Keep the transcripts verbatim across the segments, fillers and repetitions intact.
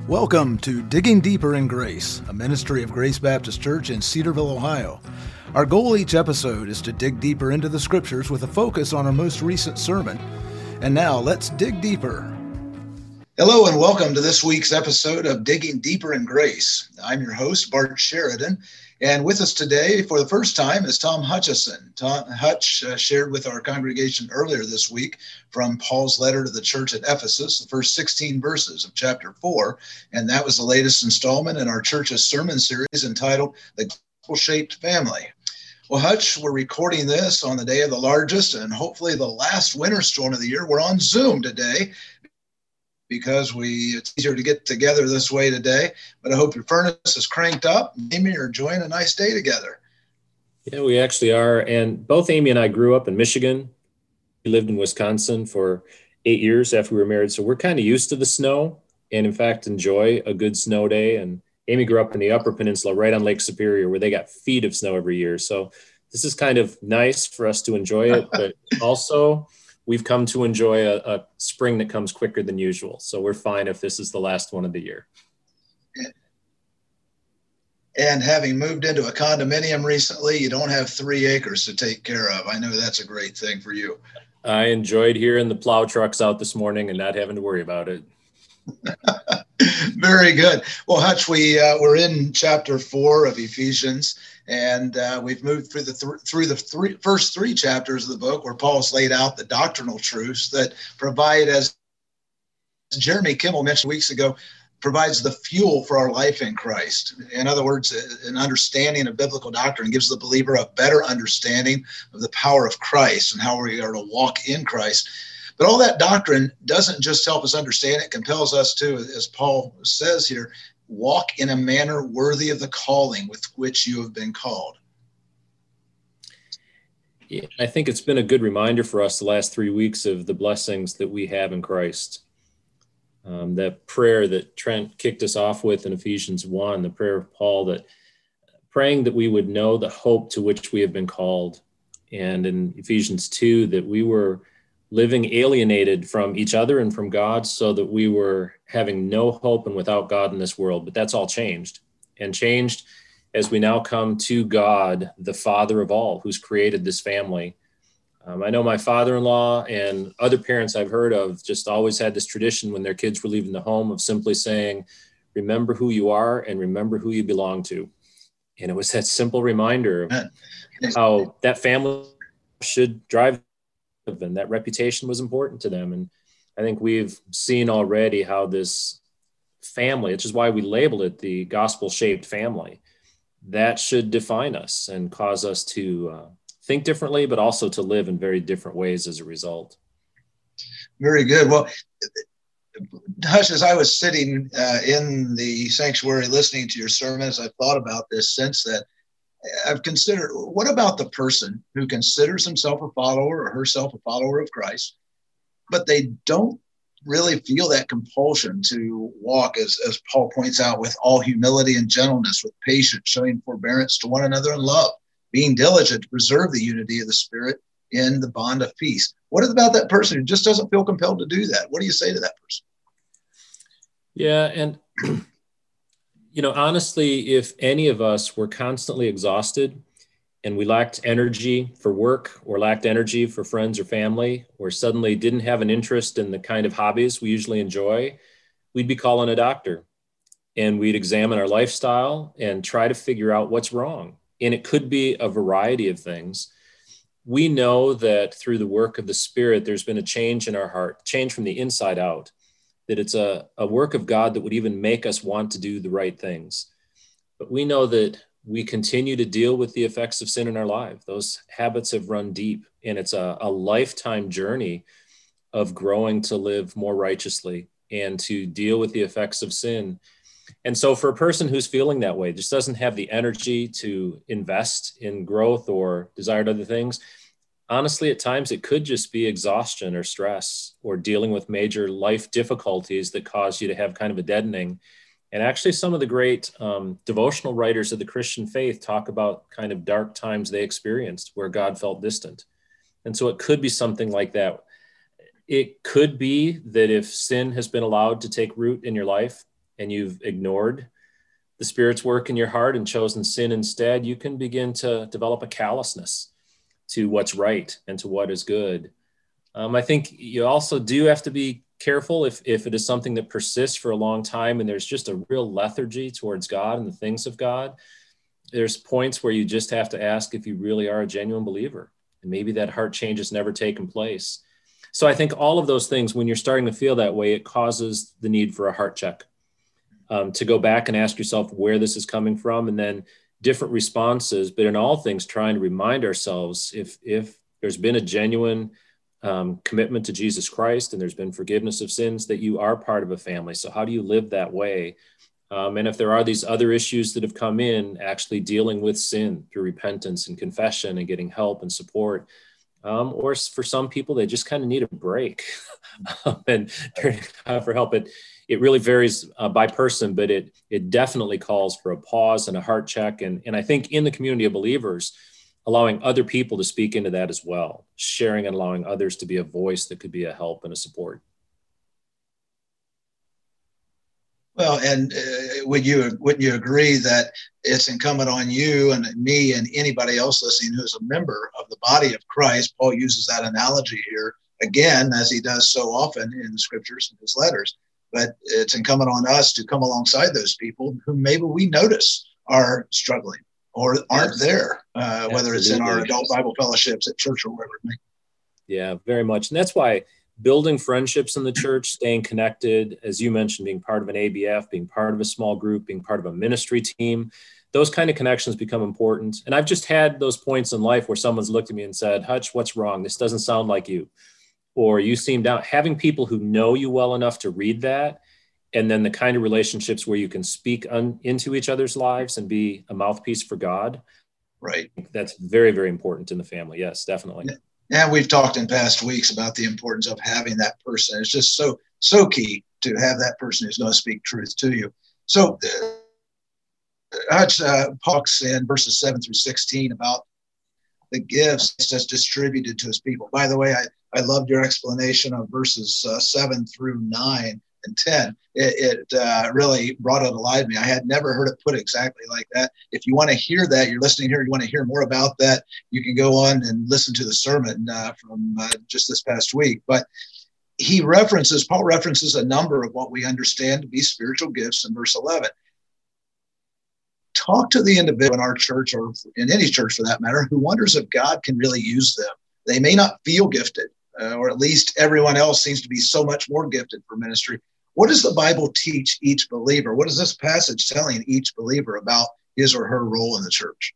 Welcome to Digging Deeper in Grace, a ministry of Grace Baptist Church in Cedarville, Ohio. Our goal each episode is to dig deeper into the Scriptures with a focus on our most recent sermon. And now, let's dig deeper. Hello and welcome to this week's episode of Digging Deeper in Grace. I'm your host, Bart Sheridan, and with us today for the first time is Tom Hutchison. Tom Hutch uh, shared with our congregation earlier this week from Paul's letter to the church at Ephesus, the first sixteen verses of chapter four, and that was the latest installment in our church's sermon series entitled The Gospel-Shaped Family. Well, Hutch, we're recording this on the day of the largest and hopefully the last winter storm of the year. We're on Zoom today because we it's easier to get together this way today. But I hope your furnace is cranked up. Amy, you're enjoying a nice day together. Yeah, we actually are. And both Amy and I grew up in Michigan. We lived in Wisconsin for eight years after we were married. So we're kind of used to the snow and, in fact, enjoy a good snow day. And Amy grew up in the Upper Peninsula right on Lake Superior, where they got feet of snow every year. So this is kind of nice for us to enjoy it, but also we've come to enjoy a, a spring that comes quicker than usual. So we're fine if this is the last one of the year. And having moved into a condominium recently, you don't have three acres to take care of. I know that's a great thing for you. I enjoyed hearing the plow trucks out this morning and not having to worry about it. Very good. Well, Hutch, we, uh, we're in chapter four of Ephesians, and uh, we've moved through the th- through the three, first three chapters of the book where Paul's laid out the doctrinal truths that provide, as Jeremy Kimmel mentioned weeks ago, provides the fuel for our life in Christ. In other words, an understanding of biblical doctrine gives the believer a better understanding of the power of Christ and how we are to walk in Christ. But all that doctrine doesn't just help us understand, it compels us to, as Paul says here, walk in a manner worthy of the calling with which you have been called. Yeah, I think it's been a good reminder for us the last three weeks of the blessings that we have in Christ. Um, that prayer that Trent kicked us off with in Ephesians one, the prayer of Paul, that praying that we would know the hope to which we have been called. And in Ephesians two, that we were living alienated from each other and from God, so that we were having no hope and without God in this world. But that's all changed, and changed as we now come to God, the Father of all, who's created this family. Um, I know my father-in-law and other parents I've heard of just always had this tradition when their kids were leaving the home of simply saying, remember who you are and remember who you belong to. And it was that simple reminder of how that family should drive, and that reputation was important to them. And I think we've seen already how this family, which is why we labeled it the gospel-shaped family, that should define us and cause us to uh, think differently, but also to live in very different ways as a result. Very good. Well, Hush, as I was sitting uh, in the sanctuary listening to your sermons, I thought about this sense that I've considered, what about the person who considers himself a follower or herself a follower of Christ, but they don't really feel that compulsion to walk, as, as Paul points out, with all humility and gentleness, with patience, showing forbearance to one another in love, being diligent to preserve the unity of the Spirit in the bond of peace. What about that person who just doesn't feel compelled to do that? What do you say to that person? Yeah, and you know, honestly, if any of us were constantly exhausted and we lacked energy for work or lacked energy for friends or family, or suddenly didn't have an interest in the kind of hobbies we usually enjoy, we'd be calling a doctor and we'd examine our lifestyle and try to figure out what's wrong. And it could be a variety of things. We know that through the work of the Spirit, there's been a change in our heart, change from the inside out, that it's a, a work of God that would even make us want to do the right things. But we know that we continue to deal with the effects of sin in our life. Those habits have run deep, and it's a, a lifetime journey of growing to live more righteously and to deal with the effects of sin. And so for a person who's feeling that way, just doesn't have the energy to invest in growth or desired other things, honestly, at times it could just be exhaustion or stress or dealing with major life difficulties that cause you to have kind of a deadening. And actually, some of the great um, devotional writers of the Christian faith talk about kind of dark times they experienced where God felt distant. And so it could be something like that. It could be that if sin has been allowed to take root in your life and you've ignored the Spirit's work in your heart and chosen sin instead, you can begin to develop a callousness to what's right and to what is good. Um, I think you also do have to be careful if, if it is something that persists for a long time and there's just a real lethargy towards God and the things of God. There's points where you just have to ask if you really are a genuine believer, and maybe that heart change has never taken place. So I think all of those things, when you're starting to feel that way, it causes the need for a heart check, um, to go back and ask yourself where this is coming from, and then different responses. But in all things, trying to remind ourselves if if there's been a genuine um, commitment to Jesus Christ and there's been forgiveness of sins, that you are part of a family. So how do you live that way? Um, and if there are these other issues that have come in, actually dealing with sin through repentance and confession and getting help and support. Um, or for some people, they just kind of need a break and turn out for help. It, it really varies uh, by person, but it, it definitely calls for a pause and a heart check. And, and I think in the community of believers, allowing other people to speak into that as well, sharing and allowing others to be a voice that could be a help and a support. Well, and uh, would you wouldn't you agree that it's incumbent on you and me and anybody else listening who's a member of the body of Christ? Paul uses that analogy here again, as he does so often in the scriptures and his letters. But it's incumbent on us to come alongside those people who maybe we notice are struggling or aren't there, uh, whether it's in our adult Bible fellowships at church or wherever it may be. Yeah, very much. And that's why building friendships in the church, staying connected, as you mentioned, being part of an A B F, being part of a small group, being part of a ministry team, those kind of connections become important. And I've just had those points in life where someone's looked at me and said, Hutch, what's wrong? This doesn't sound like you. Or you seem down. Having people who know you well enough to read that, and then the kind of relationships where you can speak un- into each other's lives and be a mouthpiece for God. Right. That's very, very important in the family. Yes, definitely. Yeah. And we've talked in past weeks about the importance of having that person. It's just so, so key to have that person who's going to speak truth to you. So uh, Hutch uh, talks in verses seven through sixteen about the gifts that's distributed to his people. By the way, I, I loved your explanation of verses uh, seven through nine and ten. It, it uh, really brought it alive to me. I had never heard it put exactly like that. If you want to hear that, you're listening here, you want to hear more about that, you can go on and listen to the sermon uh, from uh, just this past week. But he references, Paul references a number of what we understand to be spiritual gifts in verse eleven. Talk to the individual in our church, or in any church for that matter, who wonders if God can really use them. They may not feel gifted, uh, or at least everyone else seems to be so much more gifted for ministry. What does the Bible teach each believer? What is this passage telling each believer about his or her role in the church?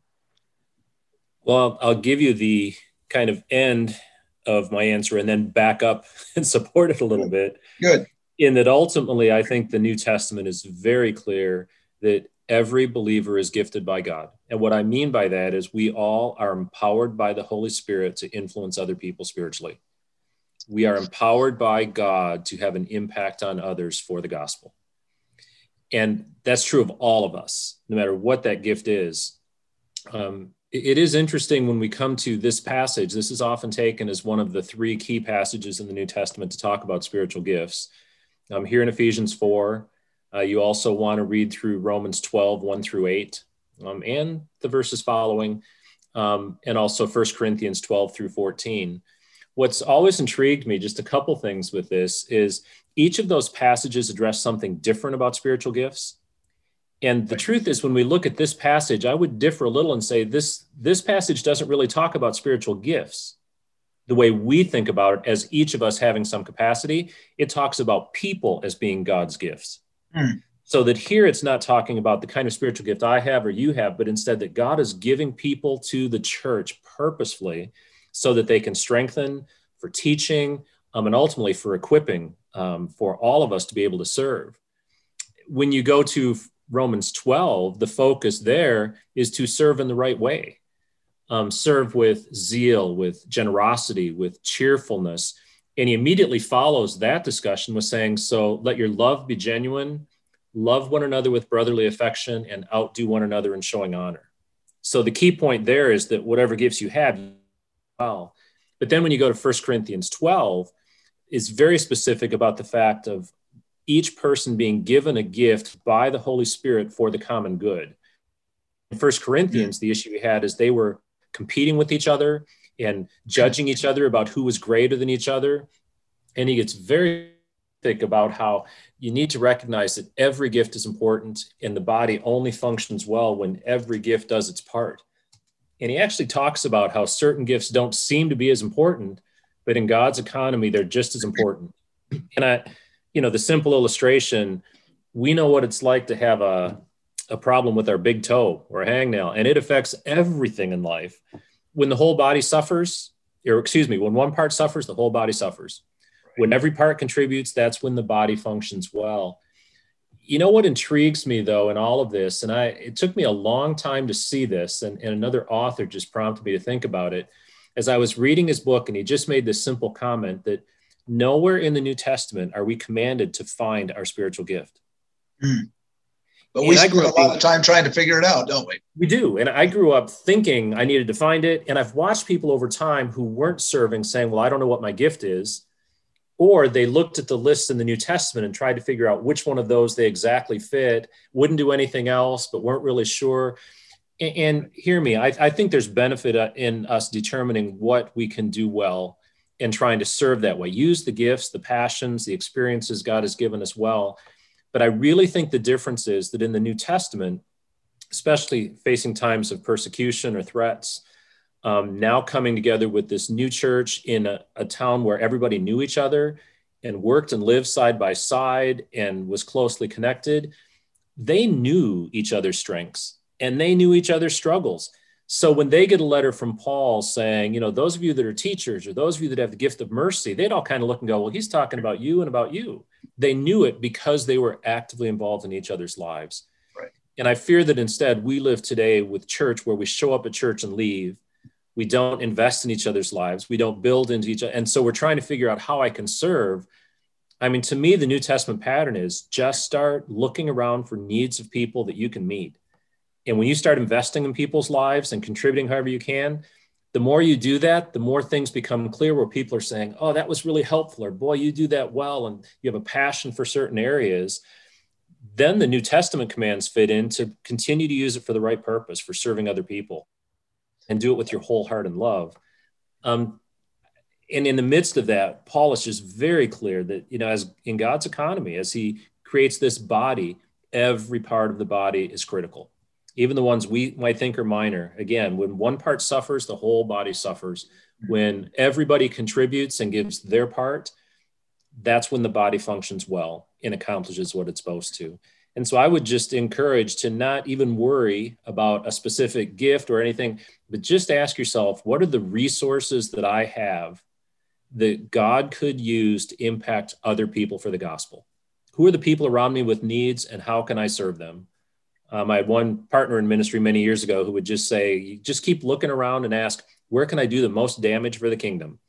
Well, I'll give you the kind of end of my answer and then back up and support it a little bit. Good. In that ultimately, I think the New Testament is very clear that every believer is gifted by God. And what I mean by that is we all are empowered by the Holy Spirit to influence other people spiritually. We are empowered by God to have an impact on others for the gospel. And that's true of all of us, no matter what that gift is. Um, it, it is interesting when we come to this passage, this is often taken as one of the three key passages in the New Testament to talk about spiritual gifts. Um, here in Ephesians four, uh, you also want to read through Romans twelve, one through eight, um, and the verses following, um, and also First Corinthians twelve through fourteen. What's always intrigued me, just a couple things with this, is each of those passages address something different about spiritual gifts. And the truth is, when we look at this passage, I would differ a little and say this, this passage doesn't really talk about spiritual gifts the way we think about it as each of us having some capacity. It talks about people as being God's gifts. Mm. So that here it's not talking about the kind of spiritual gift I have or you have, but instead that God is giving people to the church purposefully so that they can strengthen for teaching, um, and ultimately for equipping um, for all of us to be able to serve. When you go to Romans twelve, the focus there is to serve in the right way. Um, serve with zeal, with generosity, with cheerfulness. And he immediately follows that discussion with saying, so let your love be genuine, love one another with brotherly affection, and outdo one another in showing honor. So the key point there is that whatever gifts you have, well. But then when you go to First Corinthians twelve, it's very specific about the fact of each person being given a gift by the Holy Spirit for the common good. In First Corinthians, the issue we had is they were competing with each other and judging each other about who was greater than each other. And he gets very thick about how you need to recognize that every gift is important and the body only functions well when every gift does its part. And he actually talks about how certain gifts don't seem to be as important, but in God's economy, they're just as important. And I, you know, the simple illustration, we know what it's like to have a, a problem with our big toe or a hangnail, and it affects everything in life. When the whole body suffers, or excuse me, when one part suffers, the whole body suffers. When every part contributes, that's when the body functions well. You know what intrigues me, though, in all of this, and I it took me a long time to see this, and, and another author just prompted me to think about it, as I was reading his book, and he just made this simple comment that nowhere in the New Testament are we commanded to find our spiritual gift. Mm. But and we spend a lot of time trying to figure it out, don't we? We do. And I grew up thinking I needed to find it. And I've watched people over time who weren't serving saying, well, I don't know what my gift is. Or they looked at the lists in the New Testament and tried to figure out which one of those they exactly fit, wouldn't do anything else, but weren't really sure. And, and hear me, I, I think there's benefit in us determining what we can do well and trying to serve that way. Use the gifts, the passions, the experiences God has given us well. But I really think the difference is that in the New Testament, especially facing times of persecution or threats, um, now coming together with this new church in a, a town where everybody knew each other and worked and lived side by side and was closely connected, they knew each other's strengths and they knew each other's struggles. So when they get a letter from Paul saying, you know, those of you that are teachers or those of you that have the gift of mercy, they'd all kind of look and go, well, he's talking about you and about you. They knew it because they were actively involved in each other's lives. Right. And I fear that instead we live today with church where we show up at church and leave. We don't invest in each other's lives. We don't build into each other. And so we're trying to figure out how I can serve. I mean, to me, the New Testament pattern is just start looking around for needs of people that you can meet. And when you start investing in people's lives and contributing however you can, the more you do that, the more things become clear where people are saying, oh, that was really helpful, or boy, you do that well, and you have a passion for certain areas. Then the New Testament commands fit in to continue to use it for the right purpose, for serving other people, and do it with your whole heart and love. Um, and in the midst of that, Paul is just very clear that, you know, as in God's economy, as he creates this body, every part of the body is critical. Even the ones we might think are minor. Again, when one part suffers, the whole body suffers. When everybody contributes and gives their part, that's when the body functions well and accomplishes what it's supposed to. And so I would just encourage to not even worry about a specific gift or anything, but just ask yourself, what are the resources that I have that God could use to impact other people for the gospel? Who are the people around me with needs, and how can I serve them? Um, I had one partner in ministry many years ago who would just say, you just keep looking around and ask, where can I do the most damage for the kingdom?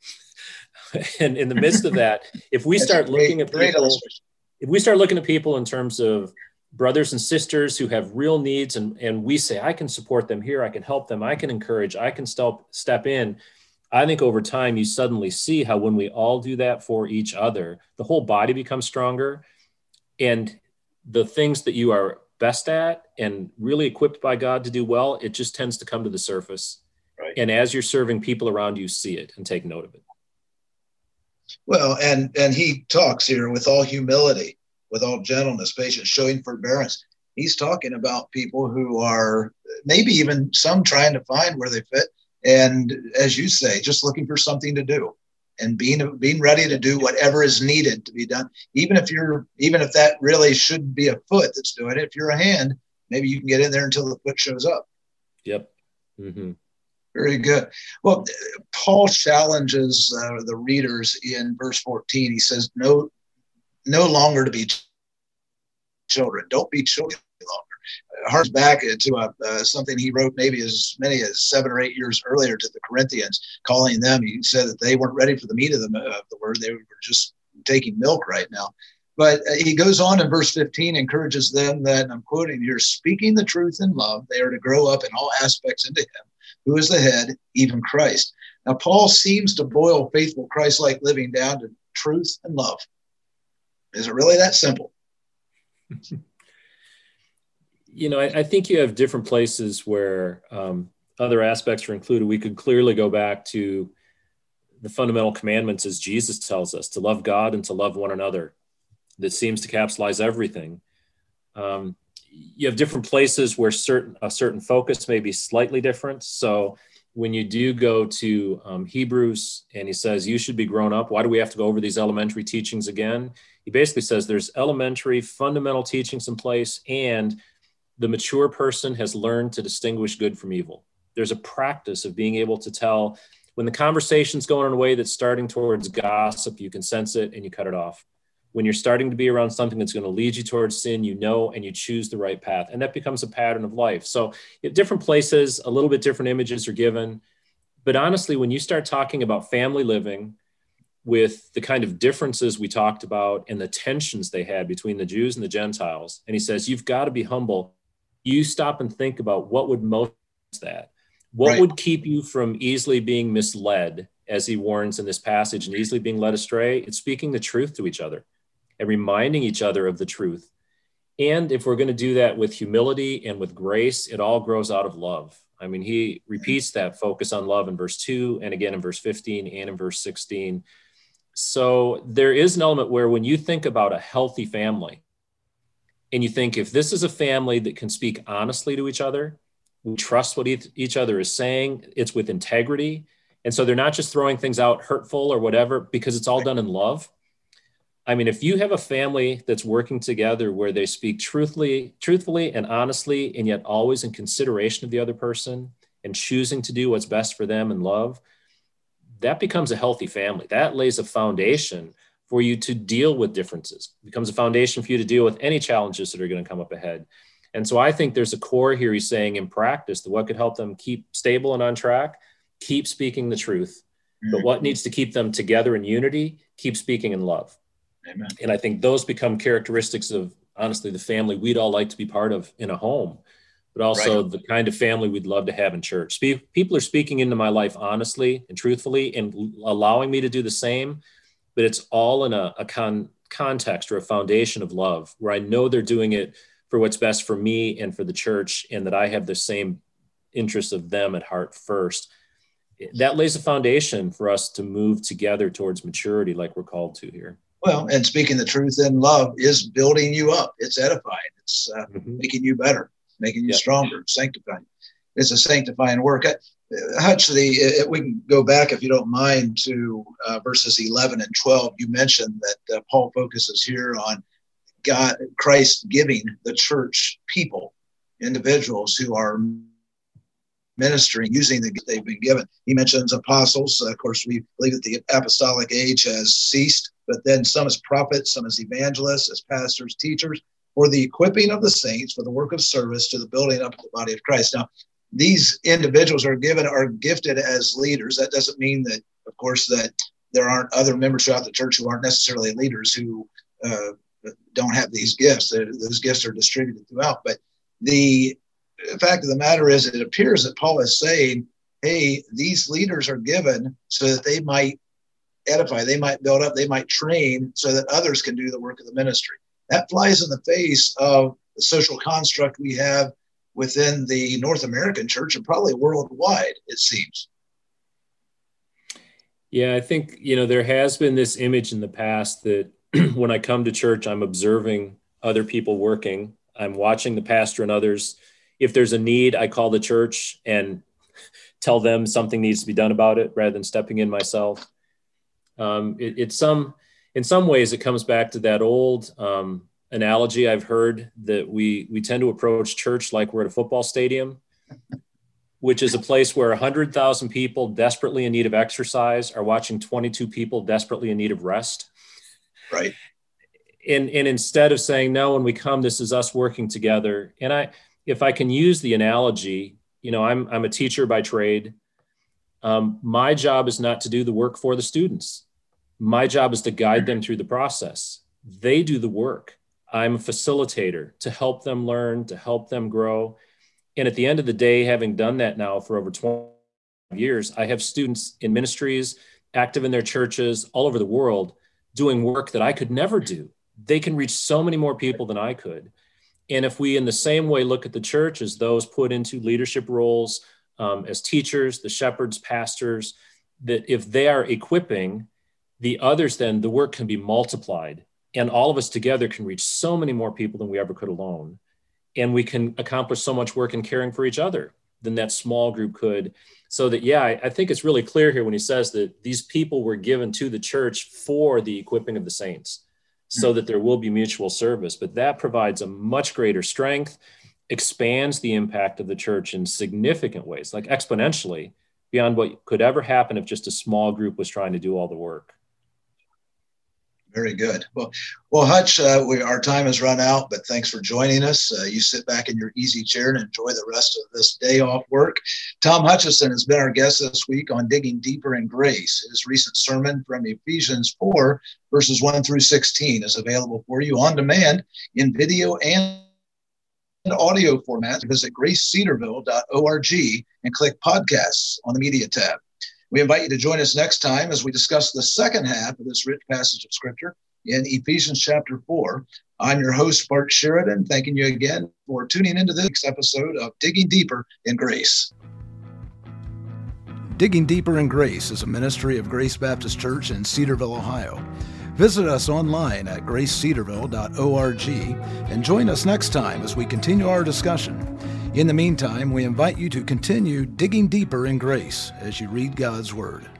And in the midst of that, if we start great, looking at people, if we start looking at people in terms of brothers and sisters who have real needs, and, and we say, I can support them here, I can help them, I can encourage, I can step, step in. I think over time, you suddenly see how when we all do that for each other, the whole body becomes stronger, and the things that you are best at and really equipped by God to do well, it just tends to come to the surface. Right. And as you're serving people around you, see it and take note of it. Well, and and he talks here with all humility, with all gentleness, patience, showing forbearance. He's talking about people who are maybe even some trying to find where they fit. And as you say, just looking for something to do and being being ready to do whatever is needed to be done. Even if you're, even if that really should be a foot that's doing it, if you're a hand, maybe you can get in there until the foot shows up. Yep. Mm-hmm. Very good. Well, Paul challenges uh, the readers in verse fourteen. He says, no, no longer to be children. Don't be children longer. Uh, harks back to uh, uh, something he wrote maybe as many as seven or eight years earlier to the Corinthians, calling them. He said that they weren't ready for the meat of the, of the word. They were just taking milk right now. But uh, he goes on in verse fifteen, encourages them that, and I'm quoting here, speaking the truth in love, they are to grow up in all aspects into him, who is the head, even Christ. Now, Paul seems to boil faithful Christ-like living down to truth and love. Is it really that simple? You know, I, I think you have different places where um, other aspects are included. We could clearly go back to the fundamental commandments as Jesus tells us, to love God and to love one another. That seems to capsulize everything. Um, you have different places where certain a certain focus may be slightly different. So when you do go to um, Hebrews and he says, you should be grown up, why do we have to go over these elementary teachings again? He basically says there's elementary fundamental teachings in place, and the mature person has learned to distinguish good from evil. There's a practice of being able to tell when the conversation's going in a way that's starting towards gossip, you can sense it and you cut it off. When you're starting to be around something that's going to lead you towards sin, you know, and you choose the right path. And that becomes a pattern of life. So at different places, a little bit different images are given. But honestly, when you start talking about family living with the kind of differences we talked about and the tensions they had between the Jews and the Gentiles, and he says, you've got to be humble. You stop and think about what would motivate that. What Right. would keep you from easily being misled, as he warns in this passage, and easily being led astray? It's speaking the truth to each other and reminding each other of the truth. And if we're going to do that with humility and with grace, it all grows out of love. I mean, he repeats that focus on love in verse two, and again in verse fifteen and in verse sixteen. So there is an element where when you think about a healthy family, and you think if this is a family that can speak honestly to each other, we trust what each other is saying, it's with integrity. And so they're not just throwing things out hurtful or whatever, because it's all done in love. I mean, if you have a family that's working together where they speak truthfully, truthfully and honestly, and yet always in consideration of the other person and choosing to do what's best for them in love, that becomes a healthy family. That lays a foundation for you to deal with differences. It becomes a foundation for you to deal with any challenges that are going to come up ahead. And so I think there's a core here, he's saying, in practice, that what could help them keep stable and on track, keep speaking the truth. Mm-hmm. But what needs to keep them together in unity, keep speaking in love. Amen. And I think those become characteristics of, honestly, the family we'd all like to be part of in a home, but also right. the kind of family we'd love to have in church. People are speaking into my life honestly and truthfully and allowing me to do the same, but it's all in a, a con, context or a foundation of love, where I know they're doing it for what's best for me and for the church, and that I have the same interests of them at heart first. That lays a foundation for us to move together towards maturity like we're called to here. Well, and speaking the truth in love is building you up. It's edifying. It's uh, mm-hmm. making you better, making you yep. stronger, sanctifying. It's a sanctifying work. Uh, Hutch, the, uh, we can go back, if you don't mind, to uh, verses eleven and twelve. You mentioned that uh, Paul focuses here on God, Christ giving the church people, individuals who are ministering, using the gift they've been given. He mentions apostles. Uh, of course, we believe that the apostolic age has ceased, but then some as prophets, some as evangelists, as pastors, teachers, for the equipping of the saints, for the work of service to the building up of the body of Christ. Now, these individuals are given, are gifted as leaders. That doesn't mean that, of course, that there aren't other members throughout the church who aren't necessarily leaders who uh, don't have these gifts. Those gifts are distributed throughout. But the fact of the matter is, it appears that Paul is saying, hey, these leaders are given so that they might edify, they might build up, they might train so that others can do the work of the ministry. That flies in the face of the social construct we have within the North American church and probably worldwide, it seems. Yeah, I think, you know, there has been this image in the past that when I come to church, I'm observing other people working. I'm watching the pastor and others. If there's a need, I call the church and tell them something needs to be done about it rather than stepping in myself. Um, it, it's some, in some ways, it comes back to that old um, analogy I've heard that we we tend to approach church like we're at a football stadium, which is a place where one hundred thousand people desperately in need of exercise are watching twenty-two people desperately in need of rest. Right. And, and instead of saying, no, when we come, this is us working together. And I, if I can use the analogy, you know, I'm, I'm a teacher by trade. Um, my job is not to do the work for the students. My job is to guide them through the process. They do the work. I'm a facilitator to help them learn, to help them grow. And at the end of the day, having done that now for over twenty years, I have students in ministries, active in their churches all over the world, doing work that I could never do they can reach so many more people than I could. And if we, in the same way, look at the church as those put into leadership roles, um, as teachers, the shepherds, pastors, that if they are equipping the others, then the work can be multiplied. And all of us together can reach so many more people than we ever could alone. And we can accomplish so much work in caring for each other than that small group could. So that, yeah, I, I think it's really clear here when he says that these people were given to the church for the equipping of the saints, so that there will be mutual service. But that provides a much greater strength, expands the impact of the church in significant ways, like exponentially, beyond what could ever happen if just a small group was trying to do all the work. Very good. Well, well, Hutch, uh, we, our time has run out, but thanks for joining us. Uh, you sit back in your easy chair and enjoy the rest of this day off work. Tom Hutchison has been our guest this week on Digging Deeper in Grace. His recent sermon from Ephesians four, verses one through sixteen is available for you on demand in video and audio format. Visit grace cedarville dot org and click podcasts on the media tab. We invite you to join us next time as we discuss the second half of this rich passage of Scripture in Ephesians chapter four. I'm your host, Bart Sheridan, thanking you again for tuning into this episode of Digging Deeper in Grace. Digging Deeper in Grace is a ministry of Grace Baptist Church in Cedarville, Ohio. Visit us online at grace cedarville dot org and join us next time as we continue our discussion. In the meantime, we invite you to continue digging deeper in grace as you read God's Word.